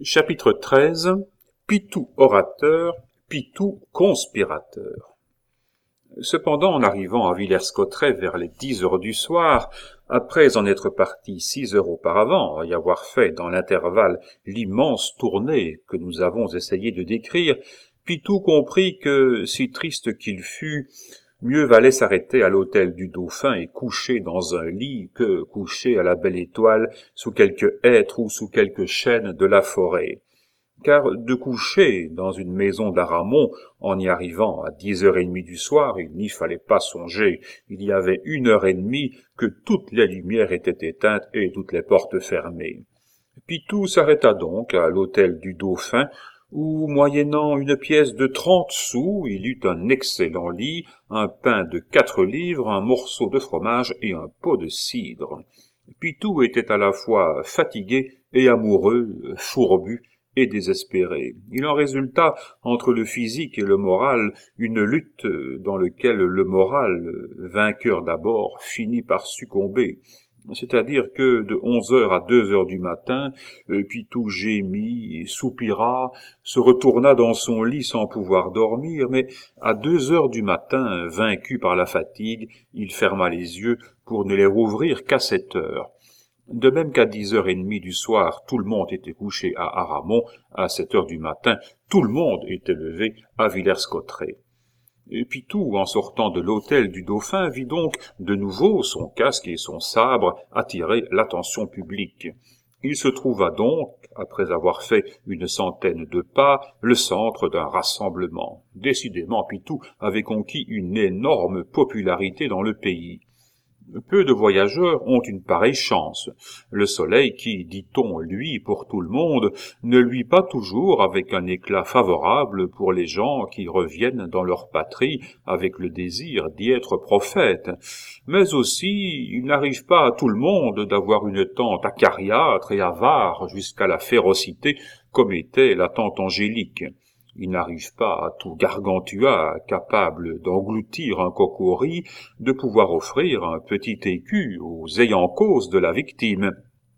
Chapitre 13. Pitou orateur, Pitou conspirateur. Cependant, en arrivant à Villers-Cotterêts vers les 10 heures du soir, après en être parti 6 heures auparavant, y avoir fait dans l'intervalle l'immense tournée que nous avons essayé de décrire, Pitou comprit que, si triste qu'il fût, mieux valait s'arrêter à l'hôtel du Dauphin et coucher dans un lit que coucher à la belle étoile sous quelque hêtre ou sous quelque chêne de la forêt. Car de coucher dans une maison d'Aramon, en y arrivant à 10h30 du soir, il n'y fallait pas songer. Il y avait 1h30 que toutes les lumières étaient éteintes et toutes les portes fermées. Pitou s'arrêta donc à l'hôtel du Dauphin, où, moyennant une pièce de 30 sous, il eut un excellent lit, un pain de 4 livres, un morceau de fromage et un pot de cidre. Pitou était à la fois fatigué et amoureux, fourbu et désespéré. Il en résulta, entre le physique et le moral, une lutte dans laquelle le moral, vainqueur d'abord, finit par succomber. C'est-à-dire que de 11h à 2h du matin, Pitou gémit, soupira, se retourna dans son lit sans pouvoir dormir, mais à 2h du matin, vaincu par la fatigue, il ferma les yeux pour ne les rouvrir qu'à 7h. De même qu'à 10h30 du soir, tout le monde était couché à Aramon, à 7h du matin, tout le monde était levé à Villers-Cotterêts. Et Pitou, en sortant de l'hôtel du Dauphin, vit donc de nouveau son casque et son sabre attirer l'attention publique. Il se trouva donc, après avoir fait une centaine de pas, le centre d'un rassemblement. Décidément, Pitou avait conquis une énorme popularité dans le pays. Peu de voyageurs ont une pareille chance. Le soleil qui, dit-on, luit pour tout le monde, ne luit pas toujours avec un éclat favorable pour les gens qui reviennent dans leur patrie avec le désir d'y être prophètes. Mais aussi, il n'arrive pas à tout le monde d'avoir une tante acariâtre et avare jusqu'à la férocité comme était la tante Angélique. Il n'arrive pas à tout Gargantua, capable d'engloutir un cocori, de pouvoir offrir un petit écu aux ayants cause de la victime.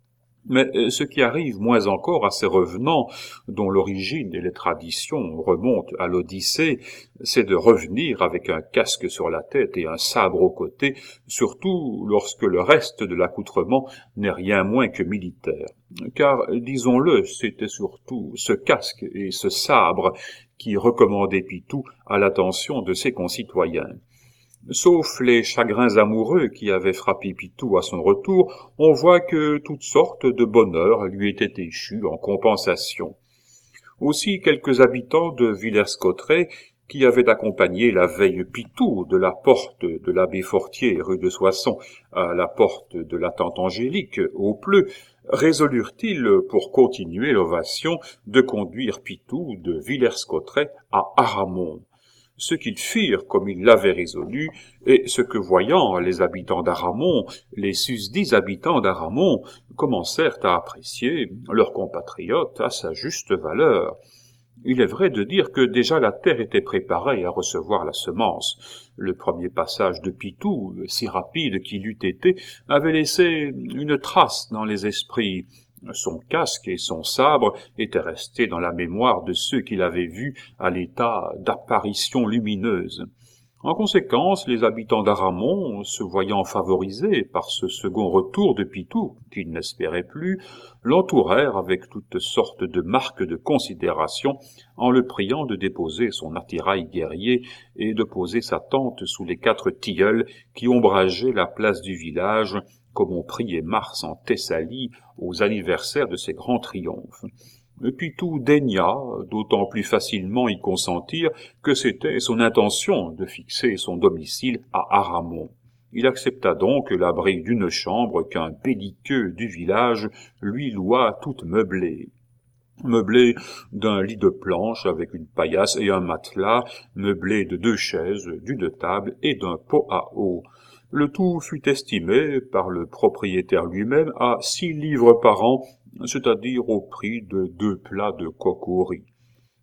Mais ce qui arrive moins encore à ces revenants, dont l'origine et les traditions remontent à l'Odyssée, c'est de revenir avec un casque sur la tête et un sabre au côté, surtout lorsque le reste de l'accoutrement n'est rien moins que militaire. Car, disons-le, c'était surtout ce casque et ce sabre qui recommandaient Pitou à l'attention de ses concitoyens. Sauf les chagrins amoureux qui avaient frappé Pitou à son retour, on voit que toutes sortes de bonheurs lui étaient échus en compensation. Aussi quelques habitants de Villers-Cotterêts, qui avaient accompagné la veille Pitou de la porte de l'abbé Fortier, rue de Soissons, à la porte de la tante Angélique, au Pleu, résolurent-ils, pour continuer l'ovation, de conduire Pitou de Villers-Cotterêts à Aramon. Ce qu'ils firent comme ils l'avaient résolu, et ce que voyant les habitants d'Aramon, les susdits habitants d'Aramon commencèrent à apprécier leurs compatriotes à sa juste valeur. Il est vrai de dire que déjà la terre était préparée à recevoir la semence. Le premier passage de Pitou, si rapide qu'il eût été, avait laissé une trace dans les esprits. Son casque et son sabre étaient restés dans la mémoire de ceux qui l'avaient vu à l'état d'apparition lumineuse. En conséquence, les habitants d'Aramon, se voyant favorisés par ce second retour de Pitou, qu'ils n'espéraient plus, l'entourèrent avec toutes sortes de marques de considération, en le priant de déposer son attirail guerrier et de poser sa tente sous les 4 tilleuls qui ombrageaient la place du village, comme on priait Mars en Thessalie aux anniversaires de ses grands triomphes. Pitou daigna d'autant plus facilement y consentir que c'était son intention de fixer son domicile à Aramon. Il accepta donc l'abri d'une chambre qu'un belliqueux du village lui loua toute meublée. Meublée d'un lit de planche avec une paillasse et un matelas, meublée de 2 chaises, d'une table et d'un pot à eau. Le tout fut estimé par le propriétaire lui-même à 6 livres par an, c'est-à-dire au prix de 2 plats de coq au riz.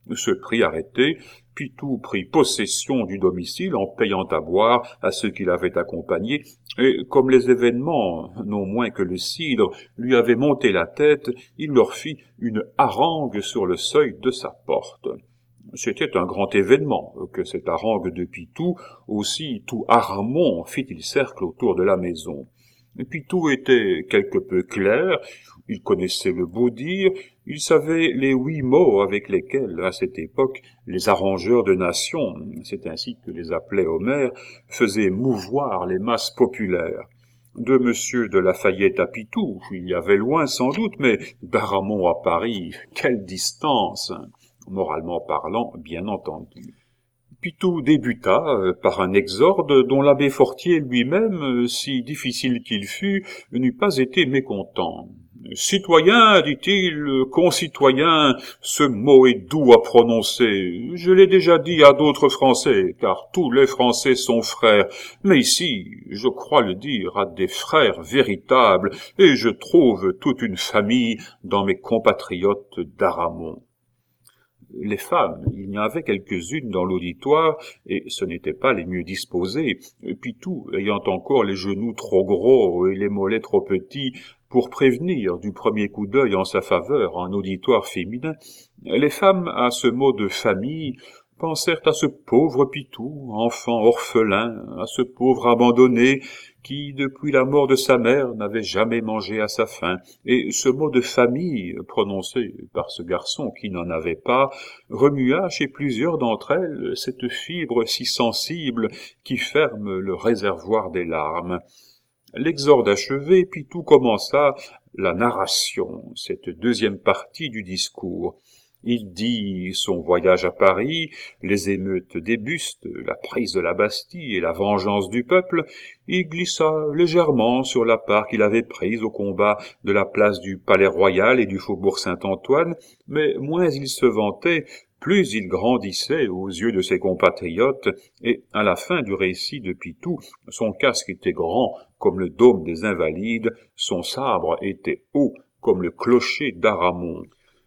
Se prit arrêté, Pitou prit possession du domicile en payant à boire à ceux qui l'avaient accompagné, et comme les événements, non moins que le cidre, lui avaient monté la tête, il leur fit une harangue sur le seuil de sa porte. C'était un grand événement que cette harangue de Pitou, aussi tout Aramon fit-il cercle autour de la maison. Pitou était quelque peu clair, il connaissait le beau dire, il savait les 8 mots avec lesquels, à cette époque, les arrangeurs de nations, c'est ainsi que les appelait Homère, faisaient mouvoir les masses populaires. De Monsieur de Lafayette à Pitou, il y avait loin sans doute, mais d'Aramon à Paris, quelle distance, moralement parlant, bien entendu. Pitou débuta par un exorde dont l'abbé Fortier lui-même, si difficile qu'il fût, n'eût pas été mécontent. « Citoyens, dit-il, concitoyens, ce mot est doux à prononcer. Je l'ai déjà dit à d'autres Français, car tous les Français sont frères. Mais ici, je crois le dire à des frères véritables, et je trouve toute une famille dans mes compatriotes d'Aramon. » Les femmes, il y en avait quelques-unes dans l'auditoire, et ce n'étaient pas les mieux disposées. Pitou, ayant encore les genoux trop gros et les mollets trop petits pour prévenir du premier coup d'œil en sa faveur un auditoire féminin, les femmes, à ce mot de famille, pensèrent à ce pauvre Pitou, enfant orphelin, à ce pauvre abandonné, qui, depuis la mort de sa mère, n'avait jamais mangé à sa faim, et ce mot de famille, prononcé par ce garçon qui n'en avait pas, remua chez plusieurs d'entre elles cette fibre si sensible qui ferme le réservoir des larmes. L'exorde achevé, Pitou commença la narration, cette deuxième partie du discours. Il dit son voyage à Paris, les émeutes des bustes, la prise de la Bastille et la vengeance du peuple. Il glissa légèrement sur la part qu'il avait prise au combat de la place du Palais-Royal et du faubourg Saint-Antoine, mais moins il se vantait, plus il grandissait aux yeux de ses compatriotes, et à la fin du récit de Pitou, son casque était grand comme le dôme des Invalides, son sabre était haut comme le clocher d'Aramon.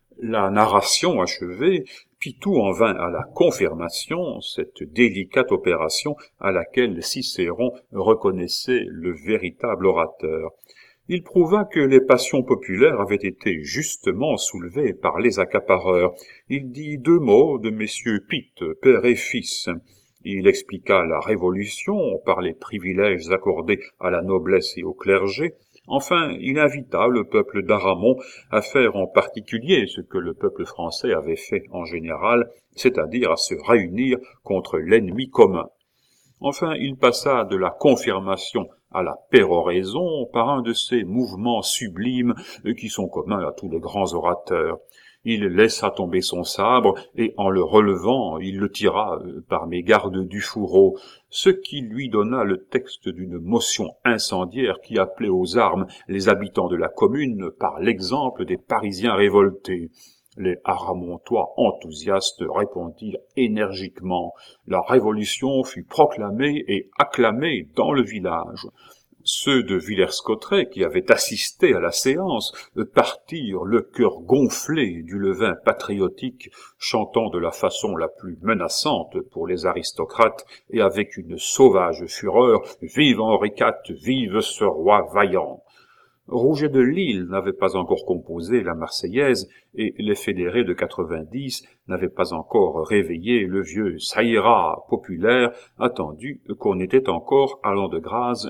La narration achevée, Pitou en vint à la confirmation, cette délicate opération à laquelle Cicéron reconnaissait le véritable orateur. Il prouva que les passions populaires avaient été justement soulevées par les accapareurs. Il dit 2 mots de messieurs Pitt, père et fils. Il expliqua la Révolution par les privilèges accordés à la noblesse et au clergé. Enfin, il invita le peuple d'Aramon à faire en particulier ce que le peuple français avait fait en général, c'est-à-dire à se réunir contre l'ennemi commun. Enfin, il passa de la confirmation à la péroraison par un de ces mouvements sublimes qui sont communs à tous les grands orateurs. Il laissa tomber son sabre, et en le relevant, il le tira par mégarde du fourreau, ce qui lui donna le texte d'une motion incendiaire qui appelait aux armes les habitants de la commune par l'exemple des Parisiens révoltés. Les Aramontois enthousiastes répondirent énergiquement. La Révolution fut proclamée et acclamée dans le village. Ceux de Villers-Cotterêts, qui avaient assisté à la séance, partirent le cœur gonflé du levain patriotique, chantant de la façon la plus menaçante pour les aristocrates et avec une sauvage fureur « Vive Henri IV, vive ce roi vaillant !» Rouget de Lille n'avait pas encore composé la Marseillaise, et les fédérés de 90 n'avaient pas encore réveillé le vieux ça ira populaire, attendu qu'on était encore à l'an de grâce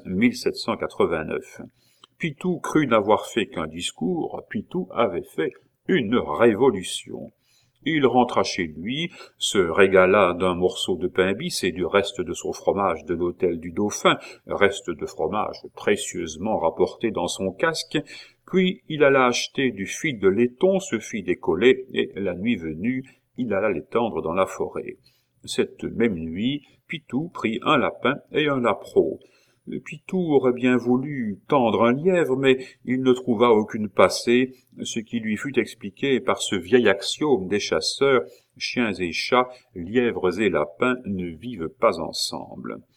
1789. Pitou crut n'avoir fait qu'un discours, Pitou avait fait une révolution. Il rentra chez lui, se régala d'un morceau de pain bis et du reste de son fromage de l'hôtel du Dauphin, reste de fromage précieusement rapporté dans son casque, puis il alla acheter du fil de laiton, se fit décoller, et la nuit venue, il alla l'étendre dans la forêt. Cette même nuit, Pitou prit un lapin et un lapereau. Pitou aurait bien voulu tendre un lièvre, mais il ne trouva aucune passée, ce qui lui fut expliqué par ce vieil axiome des chasseurs, chiens et chats, lièvres et lapins ne vivent pas ensemble.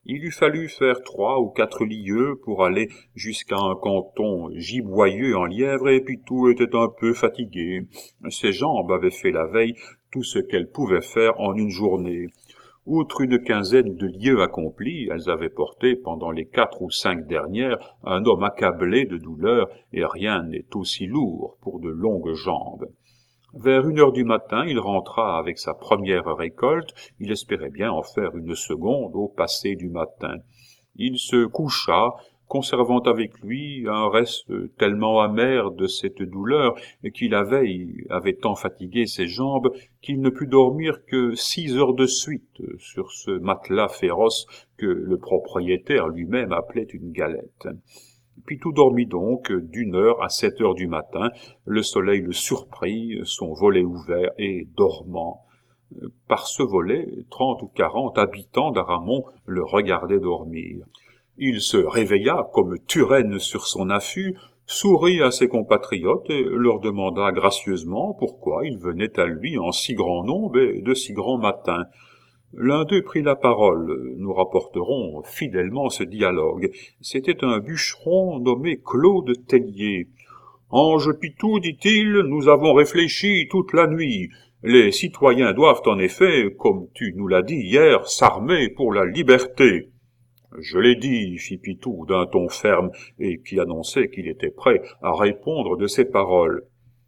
Il eût fallu faire 3 ou 4 lieues pour aller jusqu'à un canton giboyeux en lièvre, et Pitou était un peu fatigué. Ses jambes avaient fait la veille tout ce qu'elles pouvaient faire en une journée. Outre une quinzaine de lieues accomplies, elles avaient porté, pendant les 4 ou 5 dernières, un homme accablé de douleur, et rien n'est aussi lourd pour de longues jambes. Vers 1 heure du matin, il rentra avec sa première récolte. Il espérait bien en faire une seconde au passer du matin. Il se coucha, conservant avec lui un reste tellement amer de cette douleur qu'il avait tant fatigué ses jambes qu'il ne put dormir que 6 heures de suite sur ce matelas féroce que le propriétaire lui-même appelait une galette. Pitou dormit donc d'1 heure à 7 heures du matin. Le soleil le surprit, son volet ouvert et dormant. Par ce volet, 30 ou 40 habitants d'Aramon le regardaient dormir. Il se réveilla comme Turenne sur son affût, sourit à ses compatriotes et leur demanda gracieusement pourquoi ils venaient à lui en si grand nombre et de si grand matin. L'un d'eux prit la parole. Nous rapporterons fidèlement ce dialogue. C'était un bûcheron nommé Claude Tellier. « Ange Pitou, dit-il, nous avons réfléchi toute la nuit. Les citoyens doivent en effet, comme tu nous l'as dit hier, s'armer pour la liberté. » « Je l'ai dit, fit Pitou d'un ton ferme, et qui annonçait qu'il était prêt à répondre de ses paroles.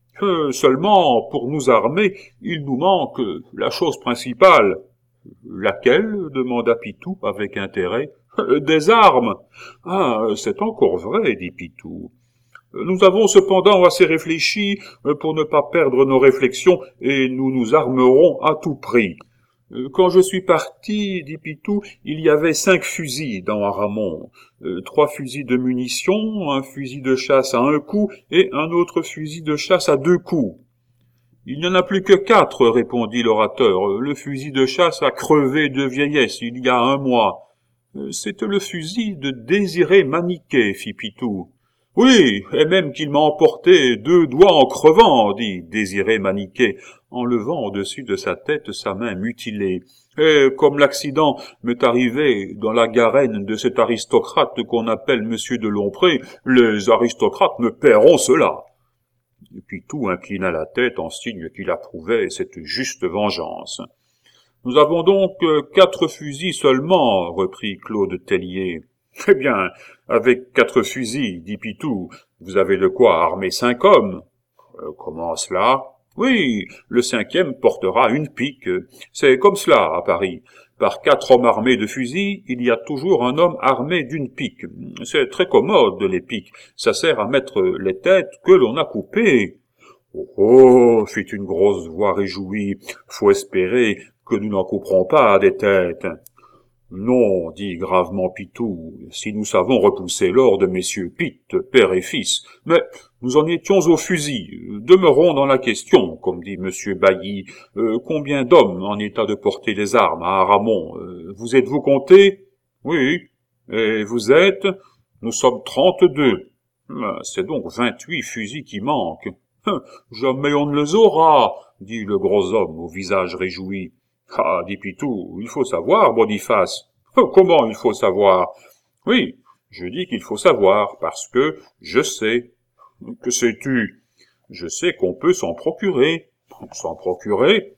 Seulement, pour nous armer, il nous manque la chose principale. »« Laquelle ?» demanda Pitou avec intérêt. « Des armes. »« Ah, c'est encore vrai, dit Pitou. Nous avons cependant assez réfléchi pour ne pas perdre nos réflexions, et nous nous armerons à tout prix. » Quand je suis parti, dit Pitou, il y avait 5 fusils dans Aramon, 3 fusils de munitions, un fusil de chasse à 1 coup et un autre fusil de chasse à 2 coups. Il n'y en a plus que 4, répondit l'orateur. Le fusil de chasse a crevé de vieillesse il y a 1 mois. C'est le fusil de Désiré Maniquet, fit Pitou. Oui, et même qu'il m'a emporté 2 doigts en crevant, dit Désiré Maniquet, en levant au-dessus de sa tête sa main mutilée. Et comme l'accident m'est arrivé dans la garenne de cet aristocrate qu'on appelle Monsieur de Lompré, les aristocrates me paieront cela. Et puis tout inclina la tête en signe qu'il approuvait cette juste vengeance. Nous avons donc 4 fusils seulement, reprit Claude Tellier. Eh bien, avec 4 fusils, dit Pitou, vous avez de quoi armer 5 hommes. Comment cela? Oui, le 5e portera une pique. C'est comme cela à Paris. Par 4 hommes armés de fusils, il y a toujours un homme armé d'une pique. C'est très commode, les piques. Ça sert à mettre les têtes que l'on a coupées. Oh, fit une grosse voix réjouie. Faut espérer que nous n'en couperons pas des têtes. Non, dit gravement Pitou, si nous savons repousser l'or de messieurs Pitt, père et fils. Mais nous en étions au fusil. Demeurons dans la question, comme dit monsieur Bailly. Combien d'hommes en état de porter les armes à Aramon? Vous êtes-vous comptés? Oui. Et vous êtes? Nous sommes 32. C'est donc 28 fusils qui manquent. Jamais on ne les aura, dit le gros homme au visage réjoui. Ah, dit Pitou, il faut savoir, Boniface. Comment il faut savoir? Oui, je dis qu'il faut savoir, parce que je sais. Que sais-tu? Je sais qu'on peut s'en procurer. S'en procurer?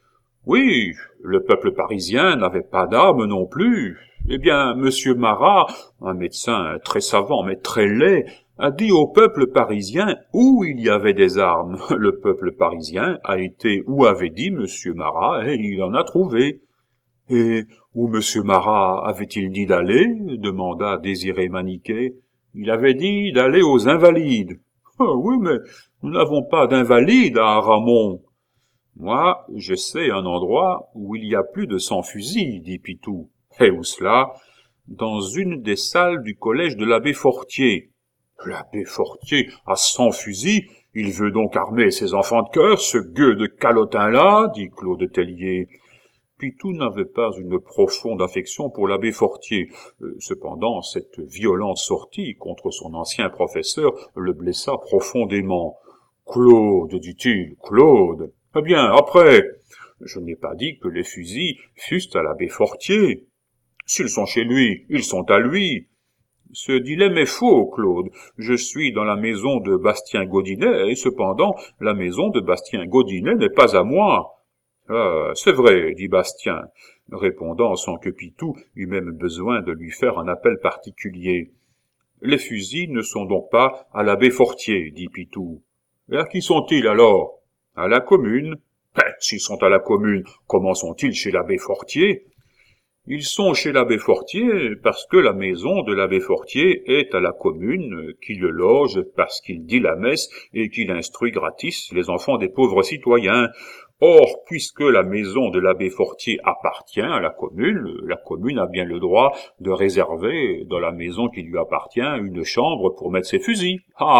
Oui, le peuple parisien n'avait pas d'armes non plus. Eh bien, monsieur Marat, un médecin très savant mais très laid, a dit au peuple parisien où il y avait des armes. Le peuple parisien a été où avait dit monsieur Marat, et il en a trouvé. Et où monsieur Marat avait-il dit d'aller? Demanda Désiré Maniquet. Il avait dit d'aller aux Invalides. Ah, oui, mais nous n'avons pas d'Invalides à Aramon. Moi, je sais un endroit où il y a plus de 100 fusils, dit Pitou. Et où cela? Dans une des salles du collège de l'abbé Fortier. L'abbé Fortier a 100 fusils? Il veut donc armer ses enfants de cœur, ce gueux de calotin-là, dit Claude Tellier. Pitou n'avait pas une profonde affection pour l'abbé Fortier. Cependant, cette violente sortie contre son ancien professeur le blessa profondément. « Claude, dit-il, Claude. Eh bien, après, je n'ai pas dit que les fusils fussent à l'abbé Fortier. S'ils sont chez lui, ils sont à lui. Ce dilemme est faux, Claude. Je suis dans la maison de Bastien Gaudinet, et cependant, la maison de Bastien Gaudinet n'est pas à moi. Ah, c'est vrai, dit Bastien, répondant sans que Pitou eût même besoin de lui faire un appel particulier. Les fusils ne sont donc pas à l'abbé Fortier, dit Pitou. Et à qui sont-ils alors? À la commune. S'ils sont à la commune, comment sont-ils chez l'abbé Fortier? Ils sont chez l'abbé Fortier parce que la maison de l'abbé Fortier est à la commune, qui le loge parce qu'il dit la messe et qu'il instruit gratis les enfants des pauvres citoyens. Or, puisque la maison de l'abbé Fortier appartient à la commune a bien le droit de réserver dans la maison qui lui appartient une chambre pour mettre ses fusils.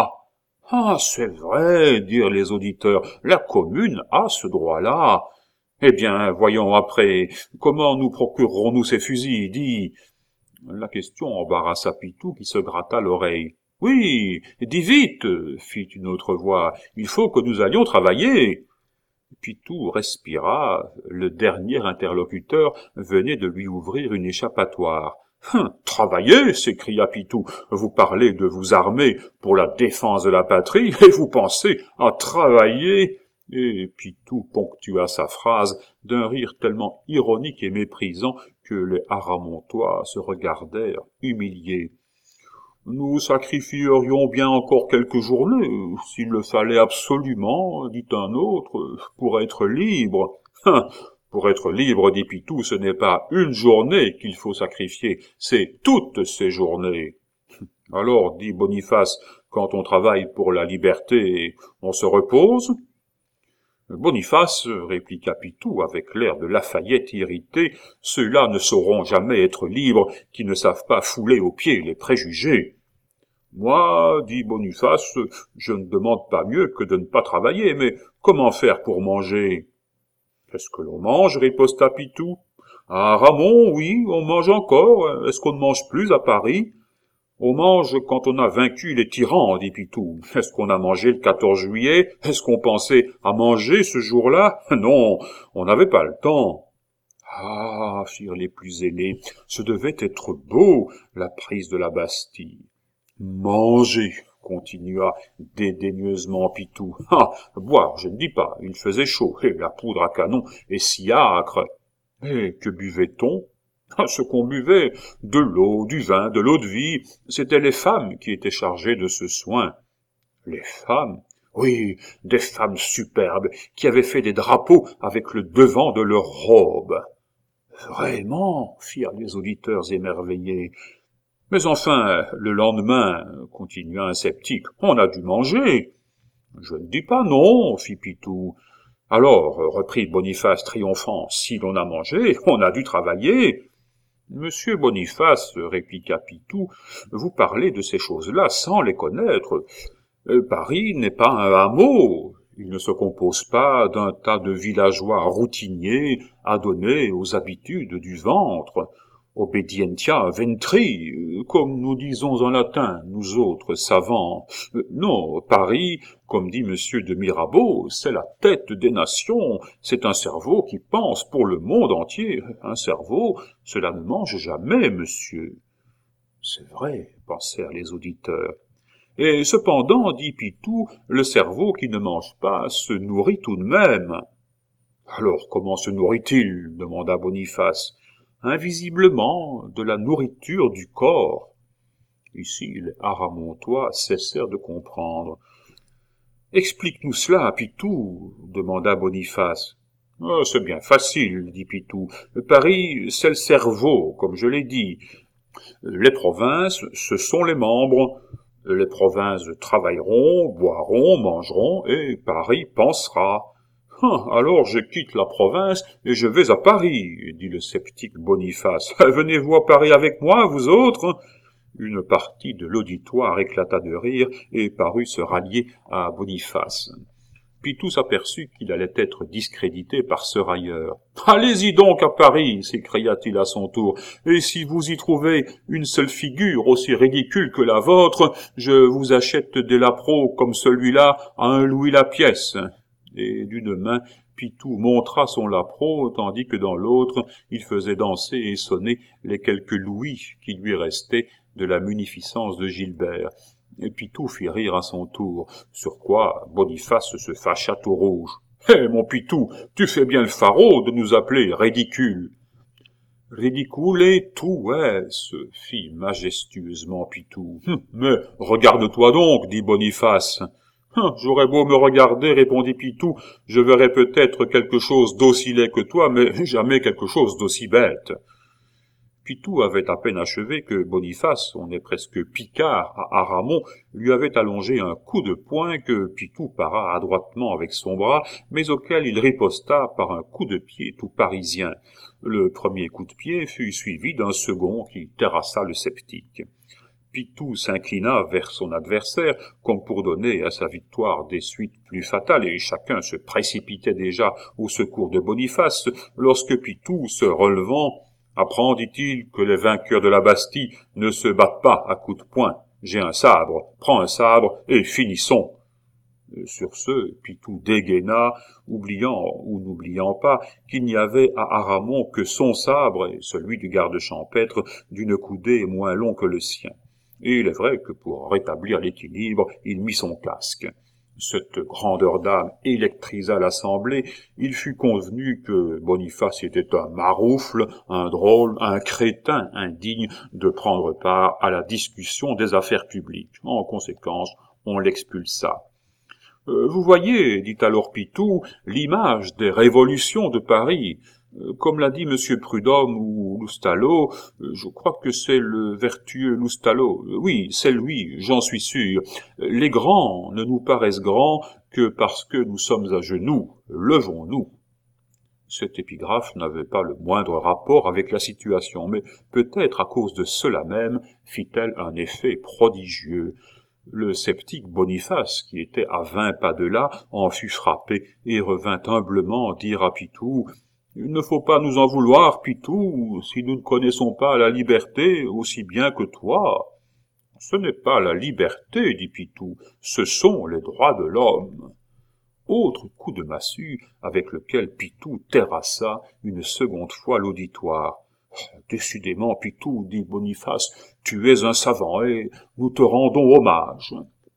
Ah, c'est vrai, dirent les auditeurs, la commune a ce droit-là. Eh bien, voyons après, comment nous procurerons-nous ces fusils, dis. La question embarrassa Pitou qui se gratta l'oreille. Oui, dis vite, fit une autre voix, il faut que nous allions travailler. Pitou respira, le dernier interlocuteur venait de lui ouvrir une échappatoire. Travailler, s'écria Pitou, vous parlez de vous armer pour la défense de la patrie, et vous pensez à travailler? Et Pitou ponctua sa phrase d'un rire tellement ironique et méprisant que les Haramontois se regardèrent humiliés. Nous sacrifierions bien encore quelques journées, s'il le fallait absolument, dit un autre, pour être libre. Pour être libre, dit Pitou, ce n'est pas une journée qu'il faut sacrifier, c'est toutes ces journées. Alors, dit Boniface, quand on travaille pour la liberté, on se repose? Boniface, répliqua Pitou avec l'air de Lafayette irrité, ceux-là ne sauront jamais être libres qui ne savent pas fouler aux pieds les préjugés. Moi, dit Boniface, je ne demande pas mieux que de ne pas travailler, mais comment faire pour manger? Est-ce que l'on mange? Riposta Pitou. À Ramon, oui, on mange encore. Est-ce qu'on ne mange plus à Paris? On mange quand on a vaincu les tyrans, dit Pitou. Est-ce qu'on a mangé le 14 juillet? Est-ce qu'on pensait à manger ce jour-là? Non, on n'avait pas le temps. Ah, firent les plus zélés, ce devait être beau, la prise de la Bastille. Manger, continua dédaigneusement Pitou. Boire, je ne dis pas, il faisait chaud, et la poudre à canon est si âcre. Et que buvait-on? Ce qu'on buvait, de l'eau, du vin, de l'eau-de-vie, c'étaient les femmes qui étaient chargées de ce soin. Les femmes? Oui, des femmes superbes, qui avaient fait des drapeaux avec le devant de leurs robes. Vraiment, firent les auditeurs émerveillés. Mais enfin, le lendemain, continua un sceptique, on a dû manger. Je ne dis pas non, fit Pitou. Alors, reprit Boniface triomphant, si l'on a mangé, on a dû travailler. Monsieur Boniface, répliqua Pitou, vous parlez de ces choses-là sans les connaître. Paris n'est pas un hameau. Il ne se compose pas d'un tas de villageois routiniers adonnés aux habitudes du ventre. Obedientia ventri, comme nous disons en latin, nous autres savants. Non, Paris, comme dit monsieur de Mirabeau, c'est la tête des nations, c'est un cerveau qui pense pour le monde entier. Un cerveau, cela ne mange jamais, monsieur. C'est vrai, pensèrent les auditeurs. Et cependant, dit Pitou, le cerveau qui ne mange pas se nourrit tout de même. Alors comment se nourrit-il? Demanda Boniface. Invisiblement, de la nourriture du corps. Ici, les Haramontois cessèrent de comprendre. Explique-nous cela, Pitou, demanda Boniface. C'est bien facile, dit Pitou. Paris, c'est le cerveau, comme je l'ai dit. Les provinces, ce sont les membres. Les provinces travailleront, boiront, mangeront, et Paris pensera. Alors je quitte la province et je vais à Paris, dit le sceptique Boniface. Venez-vous à Paris avec moi, vous autres? Une partie de l'auditoire éclata de rire et parut se rallier à Boniface. Pitou s'aperçut qu'il allait être discrédité par ce railleur. « Allez-y donc à Paris !» s'écria-t-il à son tour. « Et si vous y trouvez une seule figure aussi ridicule que la vôtre, je vous achète des lapereaux comme celui-là à 1 louis la pièce. » Et d'une main, Pitou montra son lapereau, tandis que dans l'autre, il faisait danser et sonner les quelques louis qui lui restaient de la munificence de Gilbert. Et Pitou fit rire à son tour, sur quoi Boniface se fâcha tout rouge. « Hé, mon Pitou, tu fais bien le faraud de nous appeler ridicules. »« Ridicule tout est-ce, fit majestueusement Pitou. « Mais regarde-toi donc, dit Boniface. »« J'aurais beau me regarder, répondit Pitou, je verrais peut-être quelque chose d'aussi laid que toi, mais jamais quelque chose d'aussi bête. » Pitou avait à peine achevé que Boniface, on est presque picard à Aramon, lui avait allongé un coup de poing que Pitou para adroitement avec son bras, mais auquel il riposta par un coup de pied tout parisien. Le premier coup de pied fut suivi d'un second qui terrassa le sceptique. Pitou s'inclina vers son adversaire, comme pour donner à sa victoire des suites plus fatales, et chacun se précipitait déjà au secours de Boniface, lorsque Pitou, se relevant, « Apprends, dit-il, que les vainqueurs de la Bastille ne se battent pas à coups de poing. J'ai un sabre, prends un sabre, et finissons. » Sur ce, Pitou dégaina, oubliant ou n'oubliant pas qu'il n'y avait à Aramon que son sabre et celui du garde champêtre d'une coudée moins long que le sien. Et il est vrai que pour rétablir l'équilibre, il mit son casque. Cette grandeur d'âme électrisa l'assemblée. Il fut convenu que Boniface était un maroufle, un drôle, un crétin indigne de prendre part à la discussion des affaires publiques. En conséquence, on l'expulsa. Vous voyez, dit alors Pitou, l'image des révolutions de Paris. Comme l'a dit Monsieur Prudhomme ou Loustalot, je crois que c'est le vertueux Loustalot. Oui, c'est lui, j'en suis sûr. Les grands ne nous paraissent grands que parce que nous sommes à genoux. Levons-nous. Cette épigraphe n'avait pas le moindre rapport avec la situation, mais peut-être à cause de cela même fit-elle un effet prodigieux. Le sceptique Boniface, qui était à 20 pas de là, en fut frappé et revint humblement dire à Pitou « Il ne faut pas nous en vouloir, Pitou, si nous ne connaissons pas la liberté aussi bien que toi. »« Ce n'est pas la liberté, dit Pitou, ce sont les droits de l'homme. » Autre coup de massue avec lequel Pitou terrassa une seconde fois l'auditoire. « Décidément, Pitou, dit Boniface, tu es un savant et nous te rendons hommage. »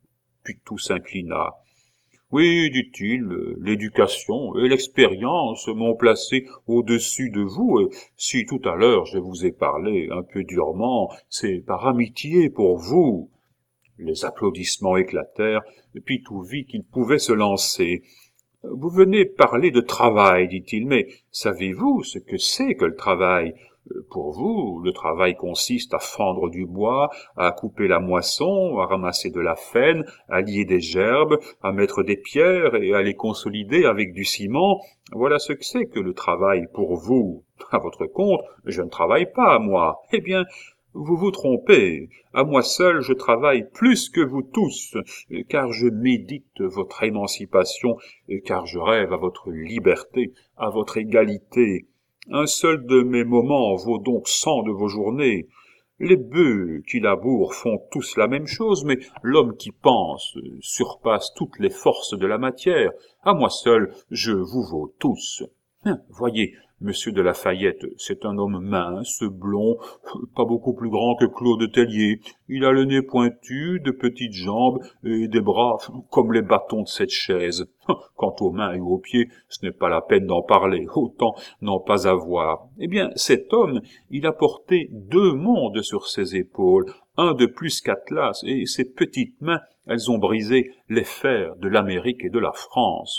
Pitou s'inclina. « Oui, dit-il, l'éducation et l'expérience m'ont placé au-dessus de vous, et si tout à l'heure je vous ai parlé un peu durement, c'est par amitié pour vous. » Les applaudissements éclatèrent, Pitou vit qu'il pouvait se lancer. « Vous venez parler de travail, dit-il, mais savez-vous ce que c'est que le travail ? Pour vous, le travail consiste à fendre du bois, à couper la moisson, à ramasser de la faine, à lier des gerbes, à mettre des pierres et à les consolider avec du ciment. Voilà ce que c'est que le travail pour vous. À votre compte, je ne travaille pas, moi. Eh bien, vous vous trompez. À moi seul, je travaille plus que vous tous, car je médite votre émancipation, car je rêve à votre liberté, à votre égalité. Un seul de mes moments vaut donc 100 de vos journées. Les bœufs qui labourent font tous la même chose, mais l'homme qui pense surpasse toutes les forces de la matière. À moi seul, je vous vaux tous. Voyez, Monsieur de Lafayette, c'est un homme mince, blond, pas beaucoup plus grand que Claude Tellier. Il a le nez pointu, de petites jambes et des bras comme les bâtons de cette chaise. Quant aux mains et aux pieds, ce n'est pas la peine d'en parler, autant n'en pas avoir. Eh bien, cet homme, il a porté 2 mondes sur ses épaules, un de plus qu'Atlas, et ses petites mains, elles ont brisé les fers de l'Amérique et de la France.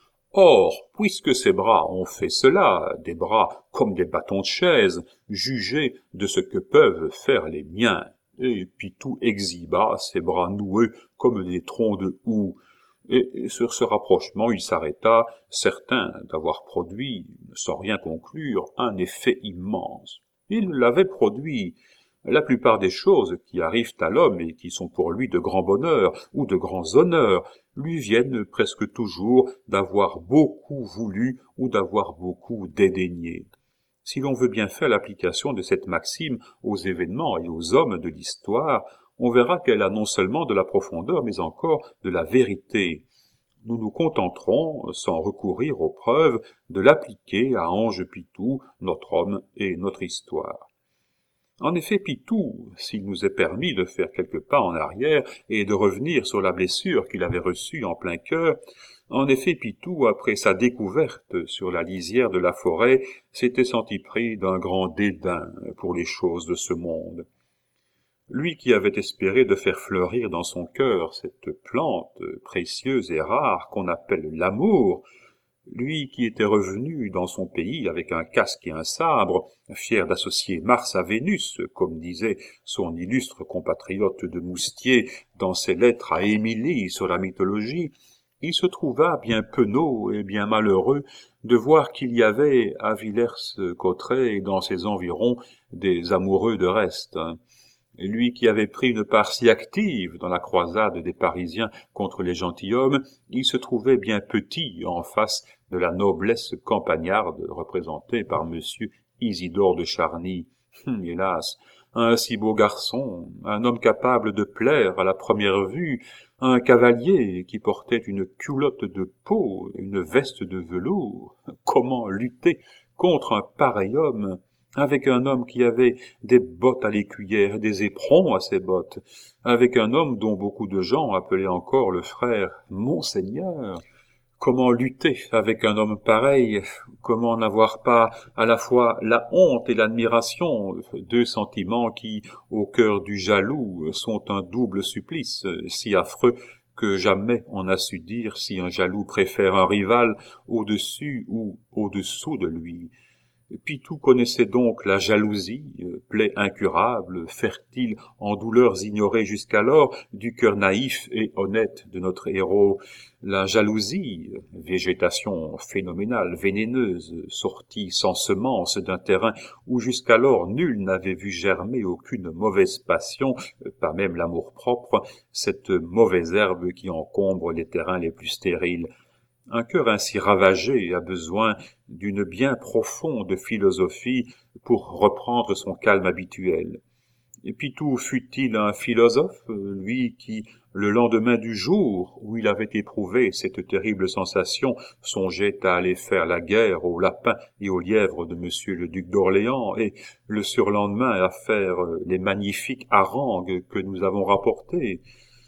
Or, puisque ces bras ont fait cela, des bras comme des bâtons de chaise, jugez de ce que peuvent faire les miens. » Et Pitou exhiba ses bras noués comme des troncs de houx. Et sur ce rapprochement, il s'arrêta, certain d'avoir produit, sans rien conclure, un effet immense. Il l'avait produit. La plupart des choses qui arrivent à l'homme et qui sont pour lui de grands bonheurs ou de grands honneurs lui viennent presque toujours d'avoir beaucoup voulu ou d'avoir beaucoup dédaigné. Si l'on veut bien faire l'application de cette maxime aux événements et aux hommes de l'histoire, on verra qu'elle a non seulement de la profondeur mais encore de la vérité. nous nous contenterons, sans recourir aux preuves, de l'appliquer à Ange Pitou, notre homme et notre histoire. En effet, Pitou, s'il nous est permis de faire quelques pas en arrière et de revenir sur la blessure qu'il avait reçue en plein cœur, en effet, Pitou, après sa découverte sur la lisière de la forêt, s'était senti pris d'un grand dédain pour les choses de ce monde. Lui qui avait espéré de faire fleurir dans son cœur cette plante précieuse et rare qu'on appelle l'amour, lui qui était revenu dans son pays avec un casque et un sabre, fier d'associer Mars à Vénus, comme disait son illustre compatriote de Moustier dans ses lettres à Émilie sur la mythologie, il se trouva bien penaud et bien malheureux de voir qu'il y avait à Villers-Cotterêts et dans ses environs des amoureux de reste. Lui qui avait pris une part si active dans la croisade des Parisiens contre les gentilshommes, il se trouvait bien petit en face de la noblesse campagnarde représentée par monsieur Isidore de Charny. Hélas, un si beau garçon, un homme capable de plaire à la première vue, un cavalier qui portait une culotte de peau, une veste de velours. Comment lutter contre un pareil homme, avec un homme qui avait des bottes à l'écuyère et des éperons à ses bottes, avec un homme dont beaucoup de gens appelaient encore le frère Monseigneur? Comment lutter avec un homme pareil? Comment n'avoir pas à la fois la honte et l'admiration, deux sentiments qui, au cœur du jaloux, sont un double supplice, si affreux que jamais on n'a su dire si un jaloux préfère un rival au-dessus ou au-dessous de lui. Pitou connaissait donc la jalousie, plaie incurable, fertile en douleurs ignorées jusqu'alors du cœur naïf et honnête de notre héros. La jalousie, végétation phénoménale, vénéneuse, sortie sans semence d'un terrain où jusqu'alors nul n'avait vu germer aucune mauvaise passion, pas même l'amour-propre, cette mauvaise herbe qui encombre les terrains les plus stériles. Un cœur ainsi ravagé a besoin d'une bien profonde philosophie pour reprendre son calme habituel. Et Pitou fut-il un philosophe, lui qui, le lendemain du jour où il avait éprouvé cette terrible sensation, songeait à aller faire la guerre aux lapins et aux lièvres de monsieur le duc d'Orléans, et le surlendemain à faire les magnifiques harangues que nous avons rapportées?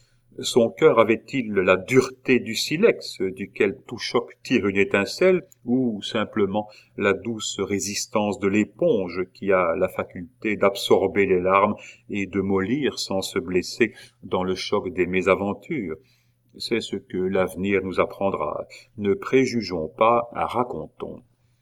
Son cœur avait-il la dureté du silex, duquel tout choc tire une étincelle, ou simplement la douce résistance de l'éponge qui a la faculté d'absorber les larmes et de mollir sans se blesser dans le choc des mésaventures? C'est ce que l'avenir nous apprendra. Ne préjugeons pas, racontons.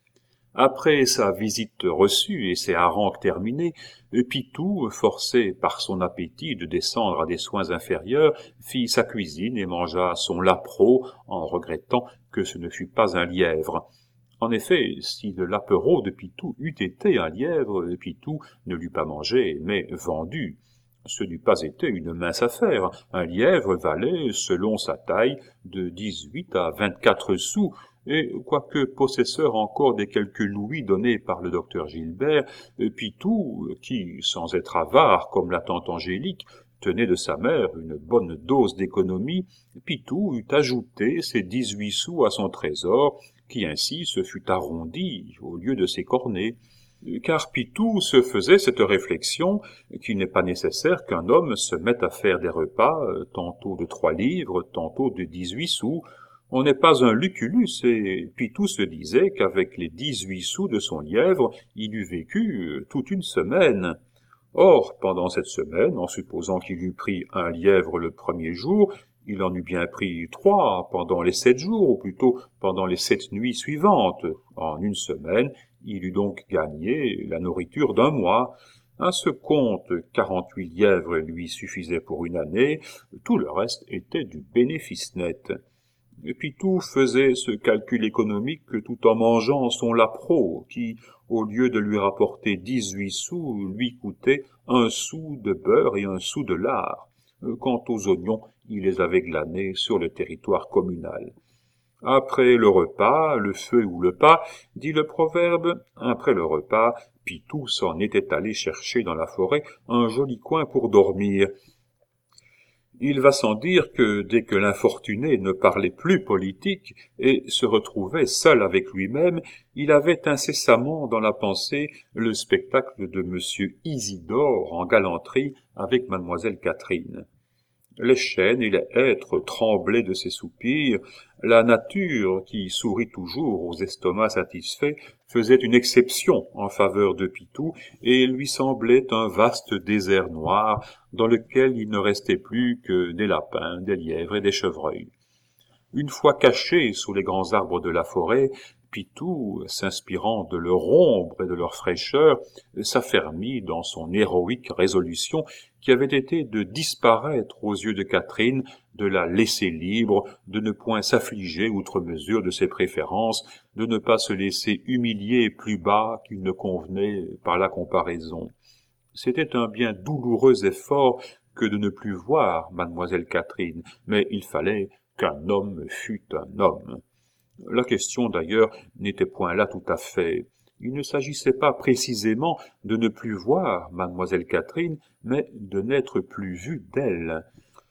Après sa visite reçue et ses harangues terminées, Pitou, forcé par son appétit de descendre à des soins inférieurs, fit sa cuisine et mangea son lapereau en regrettant que ce ne fût pas un lièvre. En effet, si le lapereau de Pitou eût été un lièvre, Pitou ne l'eût pas mangé, mais vendu. Ce n'eût pas été une mince affaire. Un lièvre valait, selon sa taille, de 18 à 24 sous, et quoique possesseur encore des quelques louis donnés par le docteur Gilbert, Pitou, qui, sans être avare comme la tante Angélique, tenait de sa mère une bonne dose d'économie, Pitou eût ajouté ses 18 sous à son trésor, qui ainsi se fût arrondi au lieu de s'écorner. Car Pitou se faisait cette réflexion qu'il n'est pas nécessaire qu'un homme se mette à faire des repas, tantôt de 3 livres, tantôt de 18 sous. On n'est pas un Lucullus, et Pitou se disait qu'avec les 18 sous de son lièvre, il eût vécu toute une semaine. Or, pendant cette semaine, en supposant qu'il eût pris un lièvre le premier jour, il en eût bien pris 3 pendant les 7 jours, ou plutôt pendant les 7 nuits suivantes. En une semaine, il eût donc gagné la nourriture d'un mois. À ce compte, 48 lièvres lui suffisaient pour une année, tout le reste était du bénéfice net. Et Pitou faisait ce calcul économique tout en mangeant son lapereau, qui, au lieu de lui rapporter 18 sous, lui coûtait 1 sou de beurre et 1 sou de lard. Quant aux oignons, il les avait glanés sur le territoire communal. Après le repas, le feu ou le pas, dit le proverbe. Après le repas, Pitou s'en était allé chercher dans la forêt un joli coin pour dormir. Il va sans dire que dès que l'infortuné ne parlait plus politique et se retrouvait seul avec lui-même, il avait incessamment dans la pensée le spectacle de monsieur Isidore en galanterie avec mademoiselle Catherine. Les chênes et les hêtres tremblaient de ses soupirs, la nature, qui sourit toujours aux estomacs satisfaits, faisait une exception en faveur de Pitou, et lui semblait un vaste désert noir, dans lequel il ne restait plus que des lapins, des lièvres et des chevreuils. Une fois caché sous les grands arbres de la forêt, Pitou, s'inspirant de leur ombre et de leur fraîcheur, s'affermit dans son héroïque résolution qui avait été de disparaître aux yeux de Catherine, de la laisser libre, de ne point s'affliger outre mesure de ses préférences, de ne pas se laisser humilier plus bas qu'il ne convenait par la comparaison. C'était un bien douloureux effort que de ne plus voir mademoiselle Catherine, mais il fallait qu'un homme fût un homme. La question, d'ailleurs, n'était point là tout à fait. Il ne s'agissait pas précisément de ne plus voir mademoiselle Catherine, mais de n'être plus vu d'elle.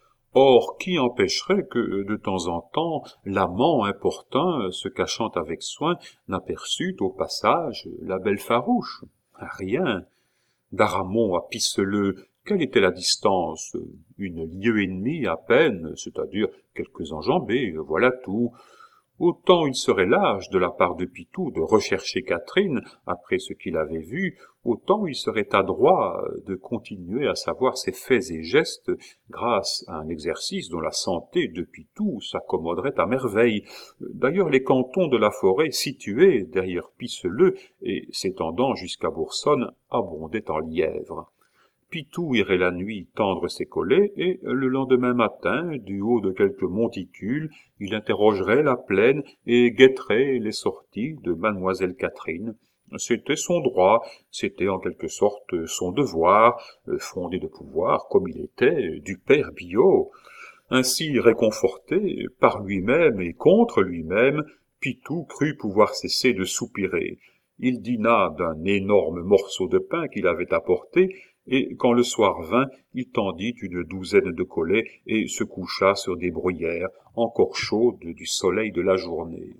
Or, qui empêcherait que, de temps en temps, l'amant importun, se cachant avec soin, n'aperçût au passage la belle farouche? Rien. D'Aramon à Pisseleu, quelle était la distance? 1,5 lieue à peine, c'est-à-dire quelques enjambées, voilà tout. Autant il serait lâche de la part de Pitou de rechercher Catherine après ce qu'il avait vu, autant il serait adroit de continuer à savoir ses faits et gestes grâce à un exercice dont la santé de Pitou s'accommoderait à merveille. D'ailleurs, les cantons de la forêt situés derrière Pisseleu et s'étendant jusqu'à Boursonne abondaient en lièvres. Pitou irait la nuit tendre ses collets, et le lendemain matin, du haut de quelque monticule, il interrogerait la plaine et guetterait les sorties de mademoiselle Catherine. C'était son droit, c'était en quelque sorte son devoir, fondé de pouvoir, comme il était, du père Biot. Ainsi réconforté, par lui-même et contre lui-même, Pitou crut pouvoir cesser de soupirer. Il dîna d'un énorme morceau de pain qu'il avait apporté, et quand le soir vint, il tendit une douzaine de collets et se coucha sur des bruyères encore chaudes du soleil de la journée.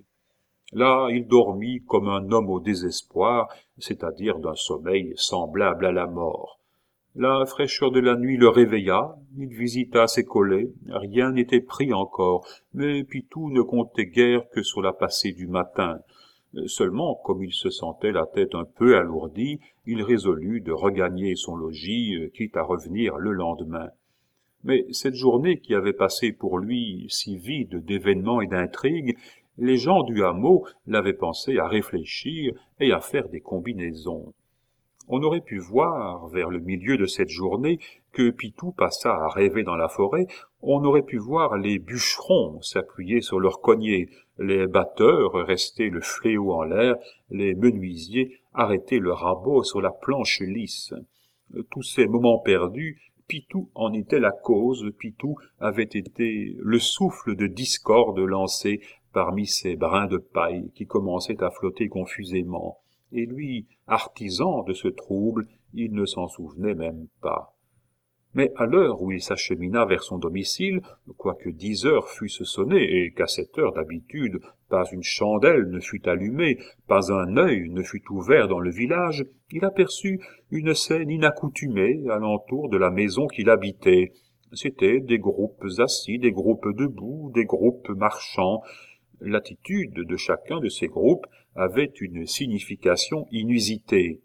Là, il dormit comme un homme au désespoir, c'est-à-dire d'un sommeil semblable à la mort. La fraîcheur de la nuit le réveilla, il visita ses collets, rien n'était pris encore, mais Pitou ne comptait guère que sur la passée du matin. Seulement, comme il se sentait la tête un peu alourdie, il résolut de regagner son logis, quitte à revenir le lendemain. Mais cette journée qui avait passé pour lui si vide d'événements et d'intrigues, les gens du hameau l'avaient pensé à réfléchir et à faire des combinaisons. On aurait pu voir, vers le milieu de cette journée, que Pitou passa à rêver dans la forêt, on aurait pu voir les bûcherons s'appuyer sur leurs cognets, les batteurs rester le fléau en l'air, les menuisiers arrêter le rabot sur la planche lisse. Tous ces moments perdus, Pitou en était la cause, Pitou avait été le souffle de discorde lancé parmi ces brins de paille qui commençaient à flotter confusément. Et lui, artisan de ce trouble, il ne s'en souvenait même pas. Mais à l'heure où il s'achemina vers son domicile, quoique 10 heures fussent sonnées, et qu'à cette heure d'habitude pas une chandelle ne fût allumée, pas un œil ne fût ouvert dans le village, il aperçut une scène inaccoutumée alentour de la maison qu'il habitait. C'étaient des groupes assis, des groupes debout, des groupes marchant. L'attitude de chacun de ces groupes avait une signification inusitée.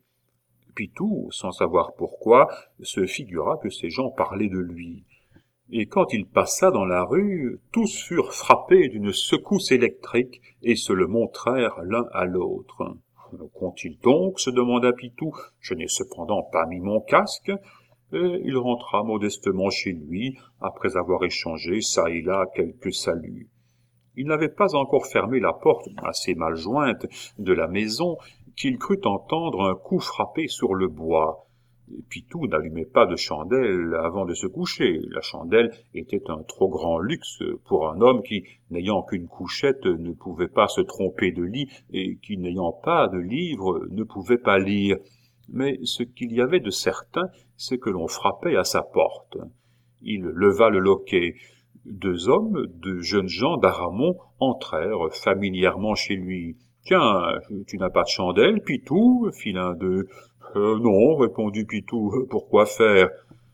Pitou, sans savoir pourquoi, se figura que ces gens parlaient de lui. Et quand il passa dans la rue, tous furent frappés d'une secousse électrique et se le montrèrent l'un à l'autre. « Qu'ont-ils donc ?» se demanda Pitou. « Je n'ai cependant pas mis mon casque. » Et il rentra modestement chez lui, après avoir échangé çà et là quelques saluts. Il n'avait pas encore fermé la porte, assez mal jointe, de la maison, qu'il crut entendre un coup frapper sur le bois. Pitou n'allumait pas de chandelle avant de se coucher. La chandelle était un trop grand luxe pour un homme qui, n'ayant qu'une couchette, ne pouvait pas se tromper de lit et qui, n'ayant pas de livre, ne pouvait pas lire. Mais ce qu'il y avait de certain, c'est que l'on frappait à sa porte. Il leva le loquet. 2 hommes, 2 jeunes gens d'Aramon entrèrent familièrement chez lui. « Tiens, tu n'as pas de chandelle, Pitou ?» fit l'un d'eux. « Non, » répondit Pitou, « pourquoi faire ?»«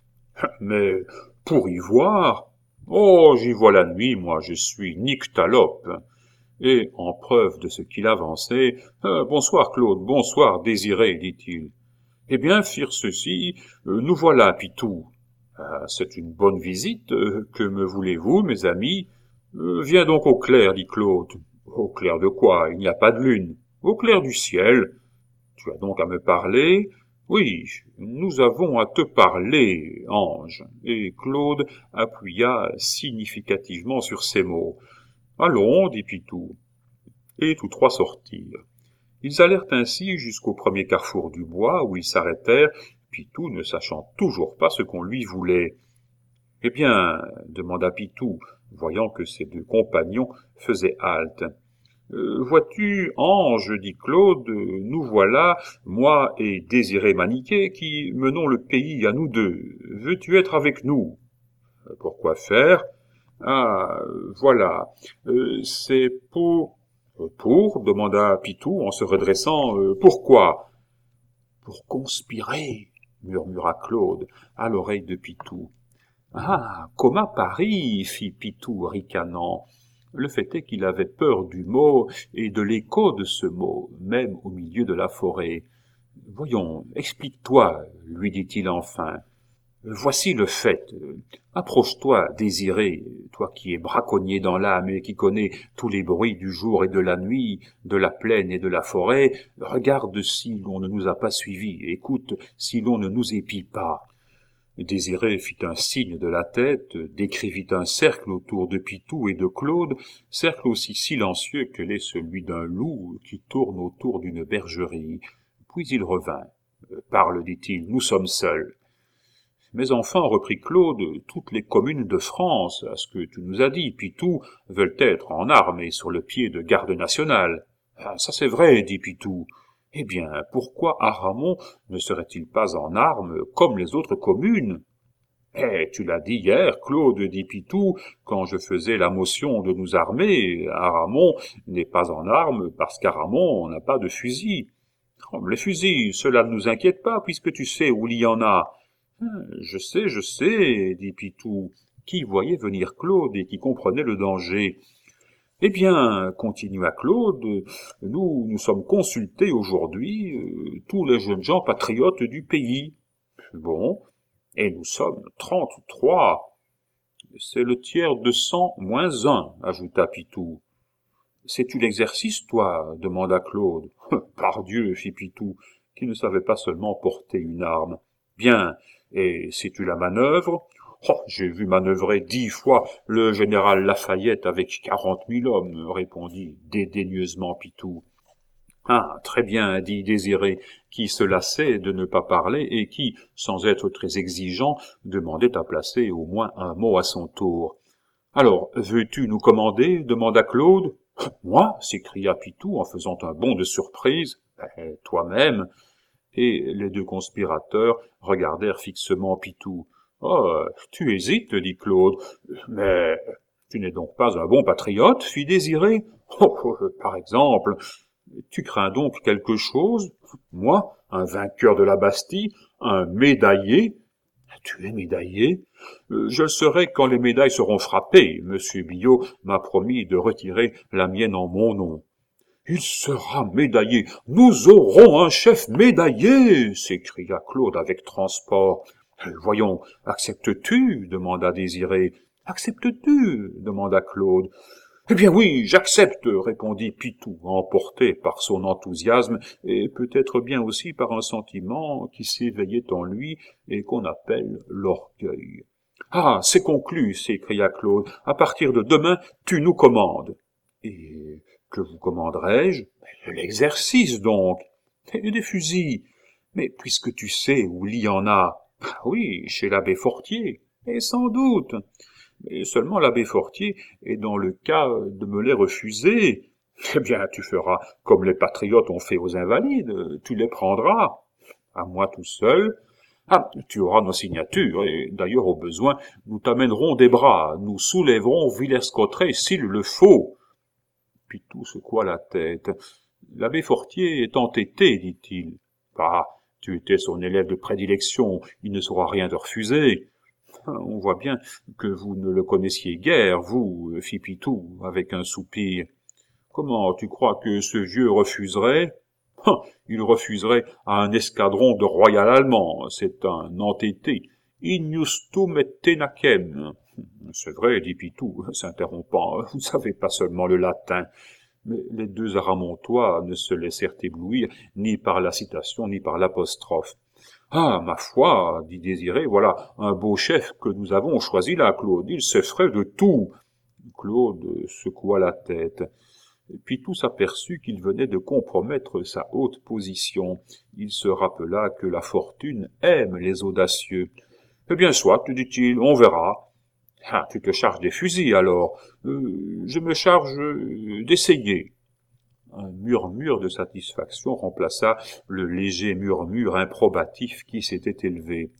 Mais pour y voir ?»« Oh, j'y vois la nuit, moi, je suis nyctalope. » Et, en preuve de ce qu'il avançait, « Bonsoir, Claude, bonsoir, Désiré, dit-il. »« Eh bien, firent ceux-ci, nous voilà, Pitou. »« C'est une bonne visite, que me voulez-vous, mes amis ?»« Viens donc au clair, dit Claude. »« Au clair de quoi? Il n'y a pas de lune. »« Au clair du ciel. »« Tu as donc à me parler ?»« Oui, nous avons à te parler, ange. » Et Claude appuya significativement sur ces mots. « Allons, dit Pitou. » Et tous 3 sortirent. Ils allèrent ainsi jusqu'au premier carrefour du bois, où ils s'arrêtèrent, Pitou ne sachant toujours pas ce qu'on lui voulait. « Eh bien, demanda Pitou, voyant que ses 2 compagnons faisaient halte. « Vois-tu, ange, dit Claude, nous voilà, moi et Désiré Maniquet, qui menons le pays à nous 2. Veux-tu être avec nous? »« Pourquoi faire? »« Ah, voilà, c'est pour... »« Pour, demanda Pitou en se redressant, pourquoi? »« Pour conspirer, murmura Claude à l'oreille de Pitou. »« Ah, comme à Paris, fit Pitou ricanant. Le fait est qu'il avait peur du mot et de l'écho de ce mot, même au milieu de la forêt. « Voyons, explique-toi, lui dit-il enfin. Voici le fait. Approche-toi, Désiré, toi qui es braconnier dans l'âme et qui connais tous les bruits du jour et de la nuit, de la plaine et de la forêt, regarde si l'on ne nous a pas suivis, écoute si l'on ne nous épie pas. » Désiré fit un signe de la tête, décrivit un cercle autour de Pitou et de Claude, cercle aussi silencieux que l'est celui d'un loup qui tourne autour d'une bergerie. Puis il revint. « Parle, dit-il, nous sommes seuls. » « Mais enfin, reprit Claude, toutes les communes de France, à ce que tu nous as dit, Pitou, veulent être en armes et sur le pied de garde nationale. »« Ah, ça c'est vrai, dit Pitou. »« Eh bien, pourquoi Aramon ne serait-il pas en armes comme les autres communes ?»« Eh, tu l'as dit hier, Claude, dit Pitou, quand je faisais la motion de nous armer. Aramon n'est pas en armes parce qu'Aramon n'a pas de fusil. »« Oh, les fusils, cela ne nous inquiète pas, puisque tu sais où il y en a. » « Je sais, dit Pitou, qui voyait venir Claude et qui comprenait le danger. « Eh bien, continua Claude, nous sommes consultés aujourd'hui, tous les jeunes gens patriotes du pays. Bon, et nous sommes 33. C'est le tiers de 100 moins 1, ajouta Pitou. « Sais-tu l'exercice, toi? Demanda Claude. « Pardieu, fit Pitou, qui ne savait pas seulement porter une arme. « Bien, et sais-tu la manœuvre? »« Oh, j'ai vu manœuvrer 10 fois le général Lafayette avec 40 000 hommes, répondit dédaigneusement Pitou. « Ah, très bien, dit Désiré, qui se lassait de ne pas parler et qui, sans être très exigeant, demandait à placer au moins un mot à son tour. « Alors, veux-tu nous commander? Demanda Claude. « Moi? S'écria Pitou en faisant un bond de surprise. « Toi-même. » Et les 2 conspirateurs regardèrent fixement Pitou. « Oh, tu hésites, dit Claude. « Mais tu n'es donc pas un bon patriote? » fit Désiré. « Oh, par exemple. Tu crains donc quelque chose? Moi, un vainqueur de la Bastille, un médaillé? » « Tu es médaillé? »« Je le serai quand les médailles seront frappées. Monsieur Biot m'a promis de retirer la mienne en mon nom. »« Il sera médaillé. Nous aurons un chef médaillé !» s'écria Claude avec transport. « Voyons, acceptes-tu ?» demanda Désiré. « Acceptes-tu ?» demanda Claude. « Eh bien oui, j'accepte, » répondit Pitou, emporté par son enthousiasme et peut-être bien aussi par un sentiment qui s'éveillait en lui et qu'on appelle l'orgueil. « Ah, c'est conclu, » s'écria Claude. « À partir de demain, tu nous commandes. »« Et que vous commanderai-je ? » ?»« L'exercice, donc. »« Et des fusils. »« Mais puisque tu sais où il y en a. »« Oui, chez l'abbé Fortier. »« Et sans doute. » Mais seulement l'abbé Fortier est dans le cas de me les refuser. Eh bien, tu feras comme les patriotes ont fait aux invalides, tu les prendras. À moi tout seul, Ah, tu auras nos signatures, et d'ailleurs au besoin, nous t'amènerons des bras, nous soulèverons Villers-Cotterêts s'il le faut. Pitou secoua la tête. L'abbé Fortier est entêté, dit-il. Ah, tu étais son élève de prédilection, il ne saura rien te refuser. On voit bien que vous ne le connaissiez guère, vous, fit Pitou, avec un soupir. Comment, tu crois que ce vieux refuserait? Il refuserait à un escadron de royal allemand, c'est un entêté. Ignustum et tenacem. C'est vrai, dit Pitou, s'interrompant, vous savez pas seulement le latin. Mais les deux Aramontois ne se laissèrent éblouir ni par la citation ni par l'apostrophe. Ah, ma foi, dit Désiré, voilà un beau chef que nous avons choisi là, Claude. Il se ferait de tout. Claude secoua la tête. Pitou s'aperçut qu'il venait de compromettre sa haute position. Il se rappela que la fortune aime les audacieux. Eh bien, soit, dit-il, on verra. Ah, tu te charges des fusils, alors. Je me charge d'essayer. Un murmure de satisfaction remplaça le léger murmure improbatif qui s'était élevé.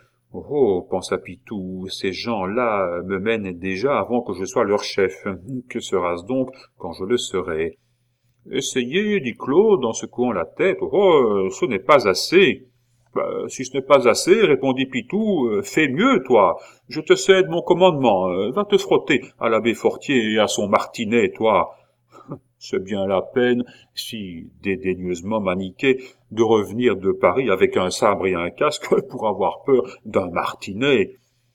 Oh, pensa Pitou, ces gens-là me mènent déjà avant que je sois leur chef. Que sera-ce donc quand je le serai? Essayez, dit Claude en secouant la tête. Oh, ce n'est pas assez. Si ce n'est pas assez, répondit Pitou, fais mieux, toi. Je te cède mon commandement. Va te frotter à l'abbé Fortier et à son martinet, toi. C'est bien la peine, si dédaigneusement maniqué, de revenir de Paris avec un sabre et un casque pour avoir peur d'un martinet.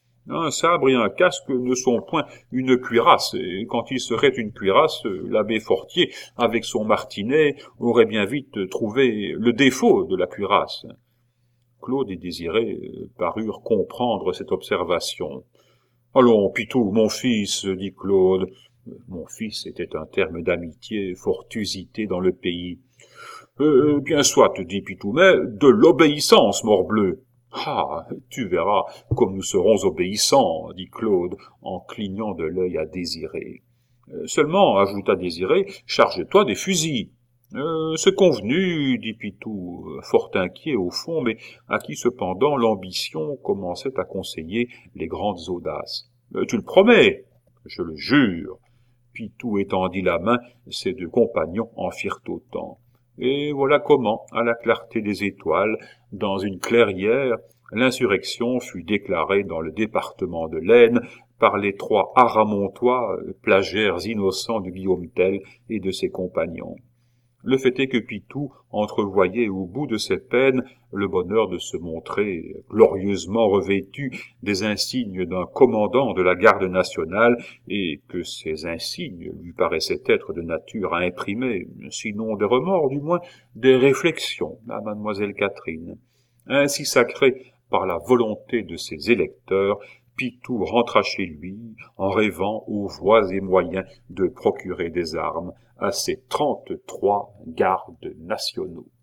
Un sabre et un casque ne sont point une cuirasse, et quand il serait une cuirasse, l'abbé Fortier, avec son martinet, aurait bien vite trouvé le défaut de la cuirasse. Claude et Désiré parurent comprendre cette observation. « Allons, Pitou, mon fils, dit Claude. Mon fils était un terme d'amitié fort usité dans le pays. Bien soit, dit Pitou, mais de l'obéissance, morbleu. Ah, tu verras comme nous serons obéissants, dit Claude, en clignant de l'œil à Désiré. Seulement, ajouta Désiré, charge-toi des fusils. C'est convenu, dit Pitou, fort inquiet au fond, mais à qui cependant l'ambition commençait à conseiller les grandes audaces. Tu le promets? Je le jure. Pitou étendit la main, ses deux compagnons en firent autant. Et voilà comment, à la clarté des étoiles, dans une clairière, l'insurrection fut déclarée dans le département de l'Aisne par les 3 Aramontois, plagiaires innocents de Guillaume Tell et de ses compagnons. Le fait est que Pitou entrevoyait au bout de ses peines le bonheur de se montrer glorieusement revêtu des insignes d'un commandant de la garde nationale et que ces insignes lui paraissaient être de nature à imprimer, sinon des remords, du moins des réflexions à mademoiselle Catherine. Ainsi sacré par la volonté de ses électeurs, Pitou rentra chez lui en rêvant aux voies et moyens de procurer des armes à ses 33 gardes nationaux.